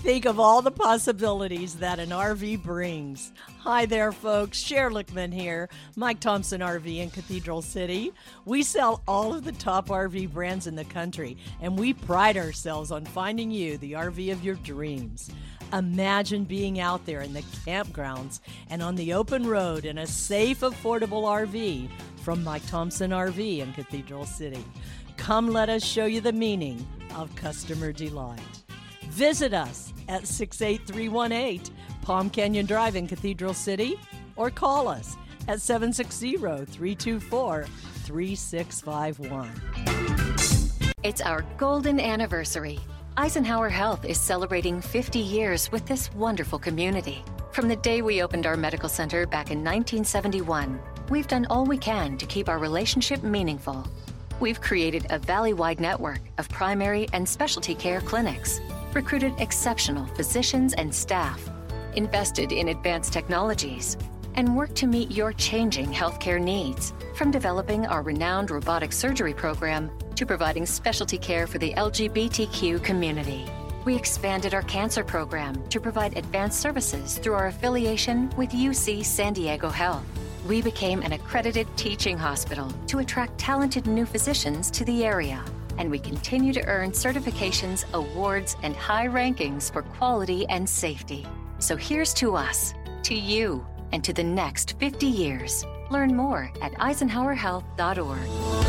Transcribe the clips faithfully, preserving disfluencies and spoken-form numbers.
think of all the possibilities that an R V brings. Hi there, folks. Cher Lickman here, Mike Thompson R V in Cathedral City. We sell all of the top R V brands in the country, and we pride ourselves on finding you the R V of your dreams. Imagine being out there in the campgrounds and on the open road in a safe, affordable R V from Mike Thompson R V in Cathedral City. Come let us show you the meaning of customer delight. Visit us at six eight three one eight Palm Canyon Drive in Cathedral City or call us at seven six zero, three two four, three six five one. It's our golden anniversary. Eisenhower Health is celebrating fifty years with this wonderful community. From the day we opened our medical center back in nineteen seventy-one, we've done all we can to keep our relationship meaningful. We've created a valley-wide network of primary and specialty care clinics, recruited exceptional physicians and staff, invested in advanced technologies, and worked to meet your changing healthcare needs, from developing our renowned robotic surgery program to providing specialty care for the L G B T Q community. We expanded our cancer program to provide advanced services through our affiliation with U C San Diego Health. We became an accredited teaching hospital to attract talented new physicians to the area. And we continue to earn certifications, awards, and high rankings for quality and safety. So here's to us, to you, and to the next fifty years. Learn more at eisenhower health dot org.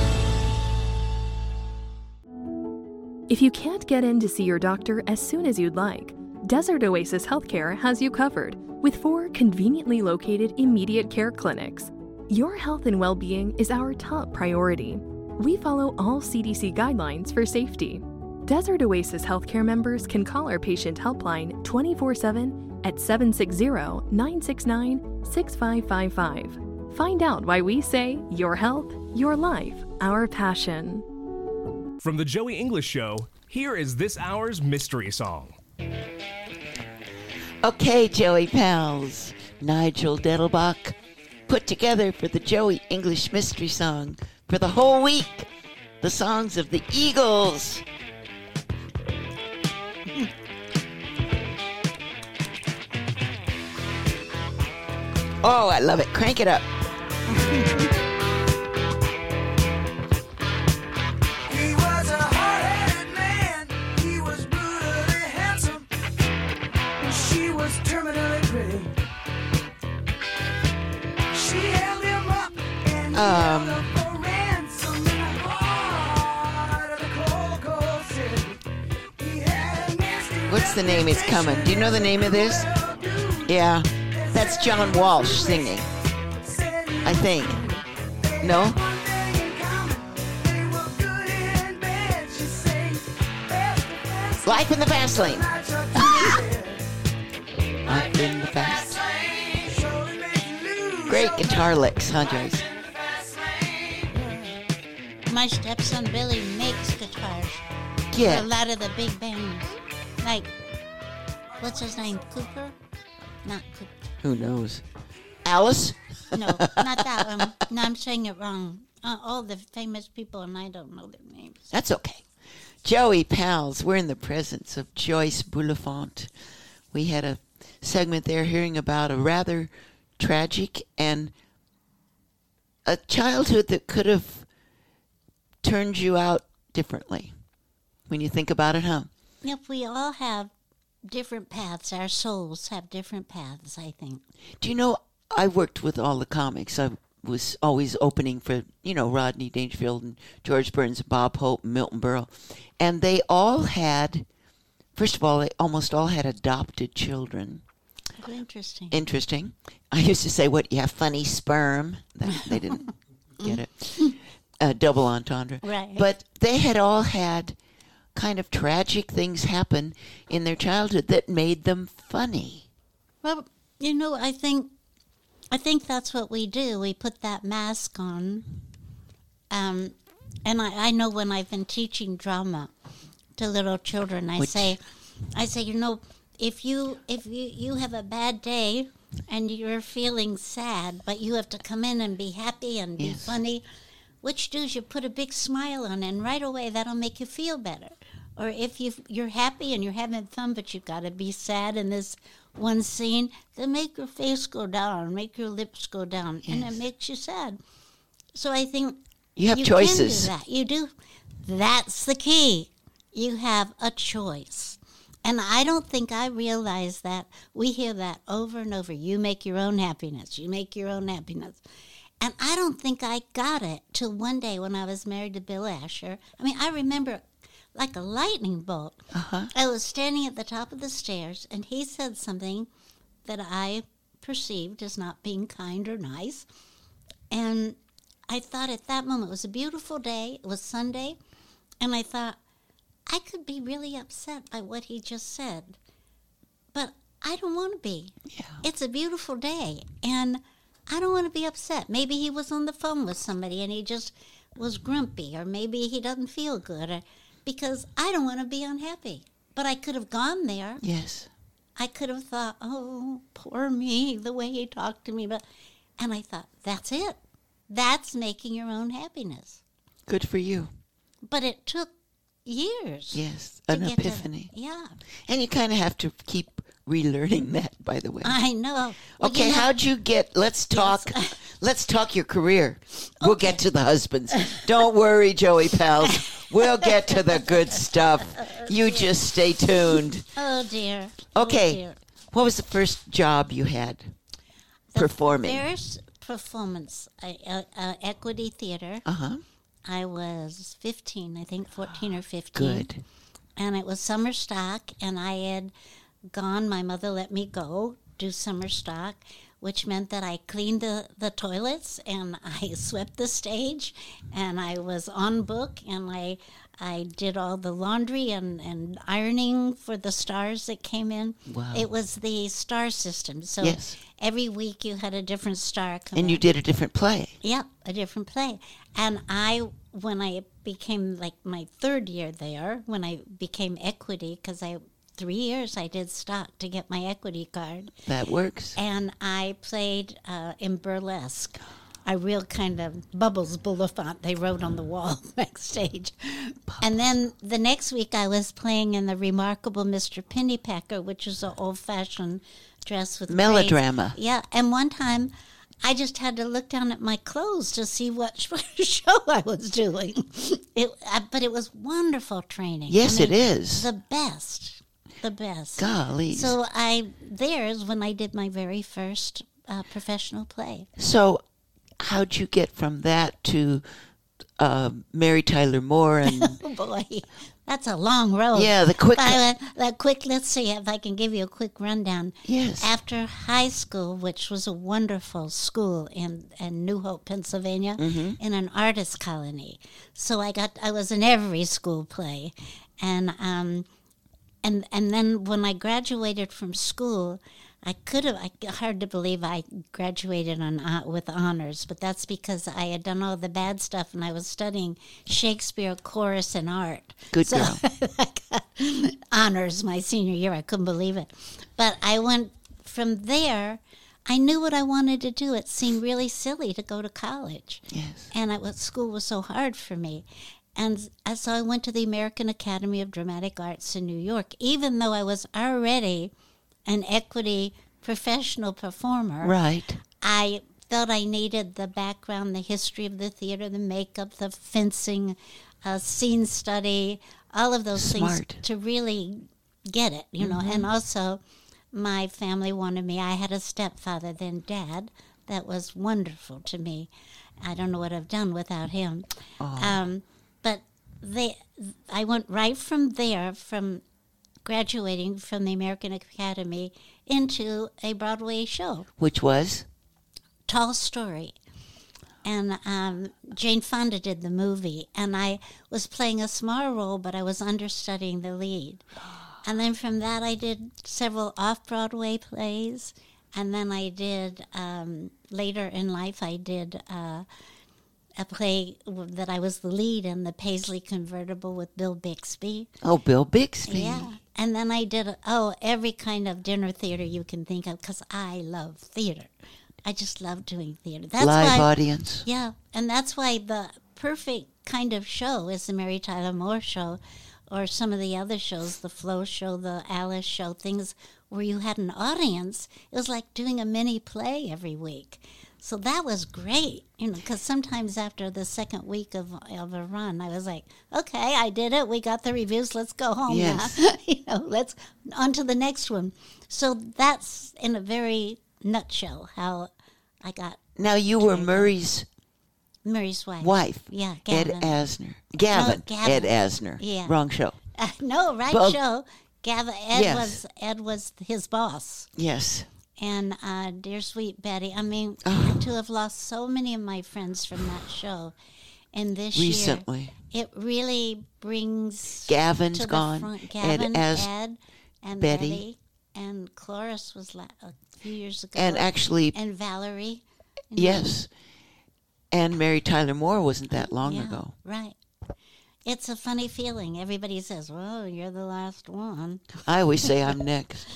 If you can't get in to see your doctor as soon as you'd like, Desert Oasis Healthcare has you covered with four conveniently located immediate care clinics. Your health and well-being is our top priority. We follow all C D C guidelines for safety. Desert Oasis Healthcare members can call our patient helpline twenty-four seven at seven six zero, nine six nine, six five five five. Find out why we say your health, your life, our passion. From the Joey English Show, here is this hour's mystery song. Okay, Joey pals, Nigel Dettelbach put together for the Joey English Mystery Song for the whole week, the songs of the Eagles. Oh, I love it. Crank it up. Um, what's the name? It's coming. Do you know the name of this? Yeah, that's John Walsh singing, I think. No? Life in the Fast Lane. Life in the Fast. Great guitar licks, huh, Joyce? My stepson Billy makes guitars Yeah. for a lot of the big bands. Like, what's his name? Cooper? Not Cooper. Who knows? Alice? No, not that one. No, I'm saying it wrong. Uh, all the famous people, and I don't know their names. That's okay. Joey pals, we're in the presence of Joyce Bulifant. We had a segment there hearing about a rather tragic and a childhood that could have turned you out differently when you think about it, huh? Yep, we all have different paths. Our souls have different paths, I think. Do you know, I worked with all the comics. I was always opening for, you know, Rodney Dangerfield and George Burns, Bob Hope, and Milton Berle. And they all had, first of all, they almost all had adopted children. Oh, interesting. Interesting. I used to say, what, you have funny sperm? That, they didn't get it. Uh, double entendre. Right. But they had all had kind of tragic things happen in their childhood that made them funny. Well, you know, I think I think that's what we do. We put that mask on. Um, and I, I know when I've been teaching drama to little children, I Which- say, I say, you know, if you if you, you have a bad day and you're feeling sad, but you have to come in and be happy and be Yes. funny, which do you put a big smile on, and right away that'll make you feel better. Or if you you're happy and you're having fun, but you've got to be sad in this one scene, then make your face go down, make your lips go down, yes. and it makes you sad. So I think you have you choices. Can do that. You do. That's the key. You have a choice. And I don't think I realized that. We hear that over and over. You make your own happiness. You make your own happiness. And I don't think I got it till one day when I was married to Bill Asher. I mean, I remember like a lightning bolt. Uh-huh. I was standing at the top of the stairs, and he said something that I perceived as not being kind or nice. And I thought at that moment, it was a beautiful day. It was Sunday. And I thought, I could be really upset by what he just said. But I don't want to be. Yeah. It's a beautiful day. And I don't want to be upset. Maybe he was on the phone with somebody and he just was grumpy. Or maybe he doesn't feel good. Or, because I don't want to be unhappy. But I could have gone there. Yes. I could have thought, oh, poor me, the way he talked to me. But, and I thought, that's it. That's making your own happiness. Good for you. But it took years. Yes, an epiphany. To, yeah. And you kind of have to keep relearning that, by the way. I know. Well, okay, you know, how'd you get, let's talk, yes. let's talk your career. We'll Okay. get to the husbands. Don't worry, Joey Pals. We'll get to the good stuff. You just stay tuned. Oh, dear. Okay. Oh, dear. What was the first job you had The performing? First performance, uh, uh, uh, Equity Theater. Uh-huh. I was fifteen, I think fourteen or fifteen. Good. And it was summer stock, and I had gone, my mother let me go do summer stock, which meant that I cleaned the, the toilets, and I swept the stage, and I was on book, and I I did all the laundry and, and ironing for the stars that came in. Wow. It was the star system, so Yes. every week you had a different star come And in. you did a different play. Yep, a different play. And I, when I became like my third year there, when I became Equity, because I, three years I did stock to get my Equity card. That works. And I played uh, in burlesque. A real kind of Bubbles Boulevard they wrote on the wall backstage. And then the next week I was playing in the Remarkable Mister Pennypacker, which is an old-fashioned dress with Melodrama. braids. Yeah, and one time I just had to look down at my clothes to see what show I was doing. It, uh, but it was wonderful training. Yes, I mean, it is. The best. The best. Golly. So I, there's when I did my very first uh, professional play. So how'd you get from that to uh, Mary Tyler Moore and Oh boy, that's a long road. yeah, the quick But, uh, the quick. Let's see if I can give you a quick rundown. yes, After high school, which was a wonderful school in, in New Hope, Pennsylvania, Mm-hmm. in an artist colony, so I got I was in every school play, and um, and and then when I graduated from school, I could have. I, hard to believe I graduated on uh, with honors, but that's because I had done all the bad stuff and I was studying Shakespeare, chorus, and art. Good so girl. I got honors my senior year. I couldn't believe it. But I went from there. I knew what I wanted to do. It seemed really silly to go to college, yes. and I, school was so hard for me. And so I went to the American Academy of Dramatic Arts in New York, even though I was already an Equity professional performer. Right. I felt I needed the background, the history of the theater, the makeup, the fencing, uh, scene study, all of those Smart. things to really get it, you know. And also, my family wanted me. I had a stepfather, then dad, that was wonderful to me. I don't know what I've done without him. Um, but they, I went right from there, from graduating from the American Academy, into a Broadway show, Which was? Tall Story. And um, Jane Fonda did the movie, and I was playing a small role, but I was understudying the lead. And then from that, I did several off-Broadway plays, and then I did, um, later in life, I did uh, a play that I was the lead in, The Paisley Convertible with Bill Bixby. Oh, Bill Bixby. Yeah. And then I did, oh, every kind of dinner theater you can think of, because I love theater. I just love doing theater. That's Live why, audience. yeah, and that's why the perfect kind of show is the Mary Tyler Moore Show, or some of the other shows, the Flo show, the Alice show, things where you had an audience. It was like doing a mini play every week. So that was great, you know, because sometimes after the second week of of a run, I was like, okay, I did it. We got the reviews. Let's go home Yes. now. you know, let's on to the next one. So that's in a very nutshell how I got Now, you were Murray's Murray's wife. wife, Yeah, Ed Gavin. Asner. Gavin, No, Gavin. Ed Asner. Yeah. Wrong show. Uh, no, right Well, show. Gavin, Ed yes. was Ed was his boss. Yes. And uh, dear sweet Betty, I mean, Oh. to have lost so many of my friends from that show, and this Recently. year, it really brings Gavin's to the gone. front. Ed Gavin, as Ed, and Betty. Betty, and Cloris was la- a few years ago, And actually, and Valerie. you know. yes. And Mary Tyler Moore wasn't that long Yeah, ago. right. It's a funny feeling. Everybody says, "Well, you're the last one." I always say I'm next.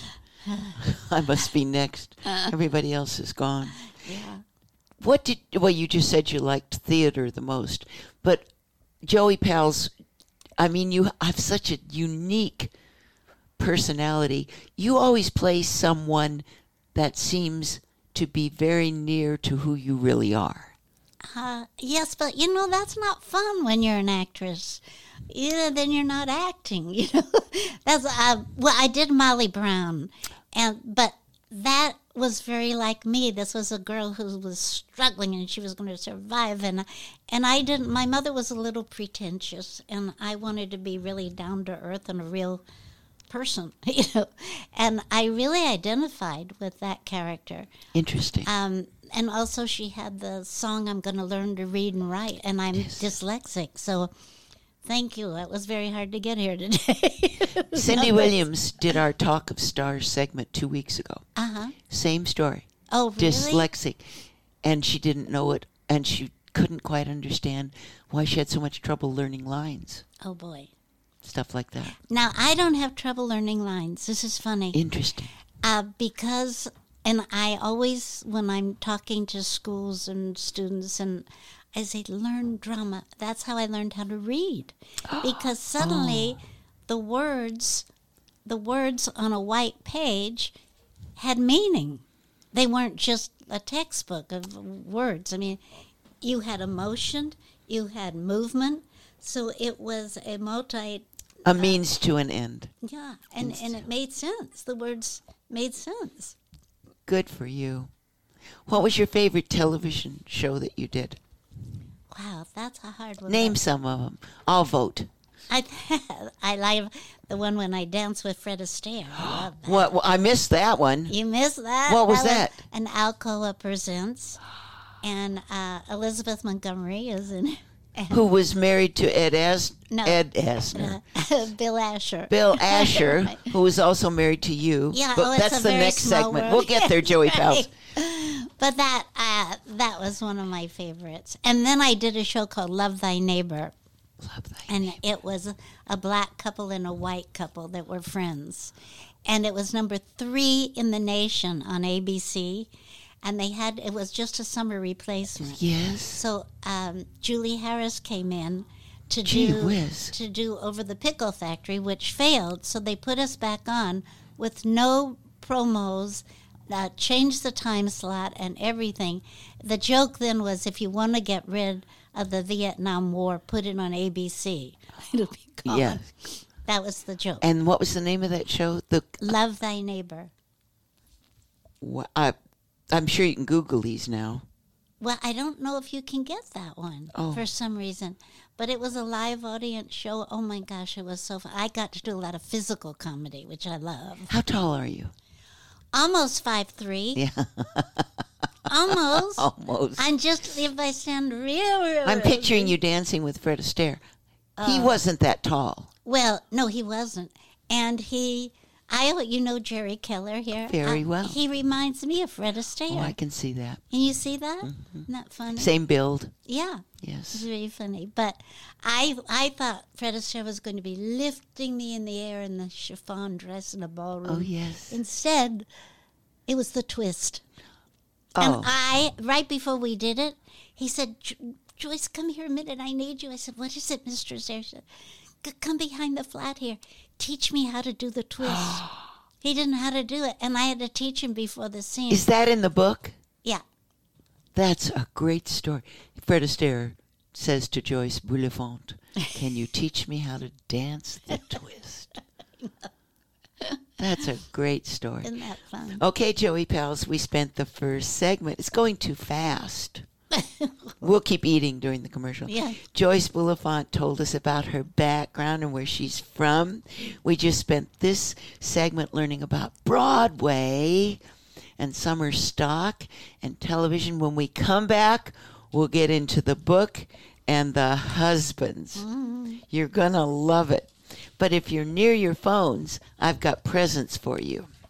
I must be next. Everybody else is gone. Yeah. What did, well, you just said you liked theater the most, but Joey Pals, I mean, you have such a unique personality. You always play someone that seems to be very near to who you really are. Uh, yes, but you know that's not fun when you're an actress. Yeah, then you're not acting. You know, that's uh, well, I did Molly Brown, and but that was very like me. This was a girl who was struggling and she was going to survive, and and I didn't. My mother was a little pretentious, and I wanted to be really down to earth and a real person, you know, and I really identified with that character. Interesting. Um, and also she had the song, I'm going to learn to read and write, and I'm Yes. dyslexic. So thank you. It was very hard to get here today. Cindy Williams did our Talk of Stars segment two weeks ago. Uh-huh. Same story. Oh, really? Dyslexic. And she didn't know it, and she couldn't quite understand why she had so much trouble learning lines. Oh, boy. Stuff like that. Now, I don't have trouble learning lines. This is funny. Interesting. Uh, because, and I always, when I'm talking to schools and students, and I say, learn drama. That's how I learned how to read. Because suddenly the words, the words on a white page had meaning. They weren't just a textbook of words. I mean, you had emotion, you had movement. So it was a multi, A means to an end. yeah, and, and it made sense. The words made sense. Good for you. What was your favorite television show that you did? Wow, that's a hard one. Name some of them. I'll vote. I I like the one when I danced with Fred Astaire. I love that. What? Well, I missed that one. You missed that? What was that? An Alcoa Presents, and uh, Elizabeth Montgomery is in. Who was married to Ed As No. Ed Asner. Uh, Bill Asher. Bill Asher, who was also married to you. Yeah, but oh, it's that's a the very next small segment. world. We'll get there, Joey Right. Pals. But that uh, that was one of my favorites. And then I did a show called Love Thy Neighbor. Love that. And it was a black couple and a white couple that were friends. And it was number three in the nation on A B C. And they had, it was just a summer replacement. Yes. So um, Julie Harris came in to Gee do whiz. to do Over the Pickle Factory, which failed. So they put us back on with no promos, uh, changed the time slot and everything. The joke then was, if you want to get rid of the Vietnam War, put it on A B C. It'll be gone. Yes. That was the joke. And what was the name of that show? The Love Thy Neighbor. wh- I, I'm sure you can Google these now. Well, I don't know if you can get that one Oh. for some reason, but it was a live audience show. Oh my gosh, it was so fun. I got to do a lot of physical comedy, which I love. How tall are you? Almost five three. Yeah, Almost. almost. I'm just, if I stand real, real I'm real picturing big. you dancing with Fred Astaire. He Uh. wasn't that tall. Well, no, he wasn't. And he, I, you know Jerry Keller here? Very Uh, well. He reminds me of Fred Astaire. Oh, I can see that. Can you see that? Isn't that funny? Same build. Yeah. It's Yes. very funny. But I I thought Fred Astaire was going to be lifting me in the air in the chiffon dress in a ballroom. Oh, yes. Instead, it was the twist. And Oh, I, right before we did it, he said, "Jo- Joyce, come here a minute. I need you." I said, "What is it, Mister Astaire?" He said, c- come behind the flat here. Teach me how to do the twist. He didn't know how to do it, and I had to teach him before the scene. Is that in the book? Yeah. That's a great story. Fred Astaire says to Joyce Bulifant, can you teach me how to dance the twist? That's a great story. Isn't that fun? Okay, Joey Pals, we spent the first segment. It's going too fast. We'll keep eating during the commercial. Yeah. Joyce Bulifant told us about her background and where she's from. We just spent this segment learning about Broadway and summer stock and television. When we come back, we'll get into the book and the husbands. Mm. You're going to love it. But if you're near your phones, I've got presents for you.